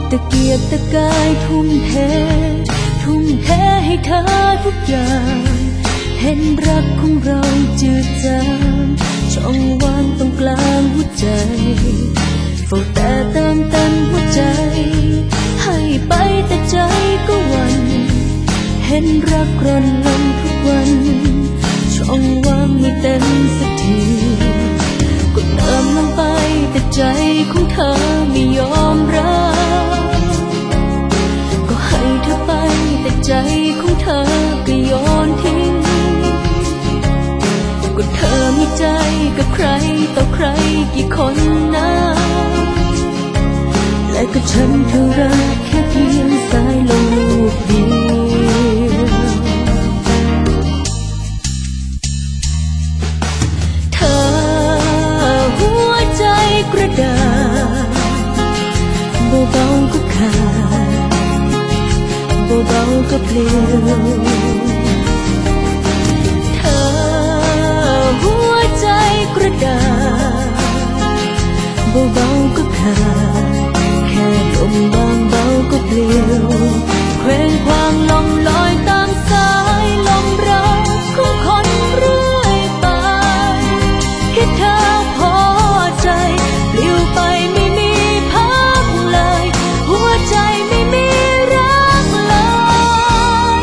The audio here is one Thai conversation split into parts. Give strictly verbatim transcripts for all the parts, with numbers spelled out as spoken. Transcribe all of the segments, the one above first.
ตะเกียกตะกายทุ่มเททุ่มเทให้เธอทุกอย่างเห็นรักของเราจืดจางช่องว่างตรงกลางหัวใจเฝ้าแต่เติมเต็มหัวใจให้ไปแต่ใจก็หวั่นเห็นรักร่อนลงทุกวันช่องว่างไม่เต็มสักทีก็เติมลงไปแต่ใจของเธอไม่ยอมรับก็ให้เธอไปแต่ใจของเธอก็โยนทิ้งก็เธอมีใจกับใครต่อใครกี่คนนะและก็ฉันเท่ารักแค่เพียงสายลมลูกเดียวเธอหัวใจกระดาษเบาๆก็ขาดเบาๆก็เปลี่ยวเธอหัวใจกระดาษเบาๆก็ขาดแค่ลมบางเบาก็เปลี่ยวเคว้งคว้างลมลอยตามสายลมรักของคนเรื่อยไปแค่เธอพอใจปลิวไปไม่มีพักเลยหัวใจไม่มีรักเลย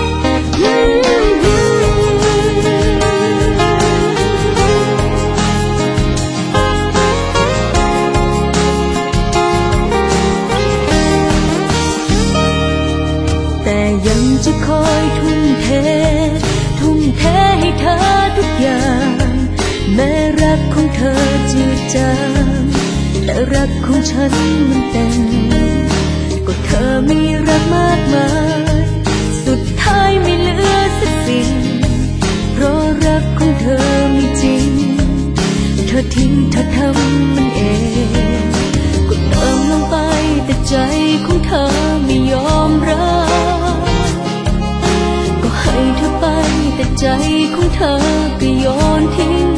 แต่ยังจะคอยทุ่มเททุ่มเทให้เธอทุกอย่างแม้รักของเธอจืดจางแต่รักของฉันมันเต็มก็เธอมีรักมากมายสุดท้ายไม่เหลือสักสิ่งเพราะรักของเธอไม่จริงเธอทิ้งเธอทำมันเองก็เติมลงไปแต่ใจของเธอไม่ยอมรับก็ให้เธอไปแต่ใจของเธอก็โยนทิ้ง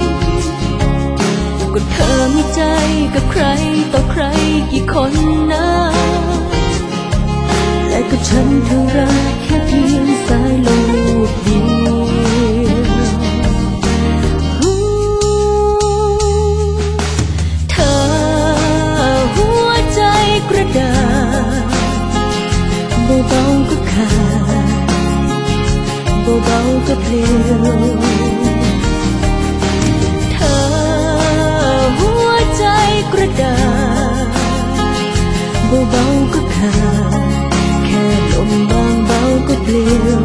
ก็เธอมีใจกับใครต่อใครกี่คนนะและก็ฉันเท่ารักแค่เพียงสายลมลูกเดียวเธอหัวใจกระดาษเบาๆก็ขาดเบาๆก็เปลี่ยวเธอหัวใจกระดาษเบาๆก็ขาดแค่ลมบางเบาก็เปลี่ยว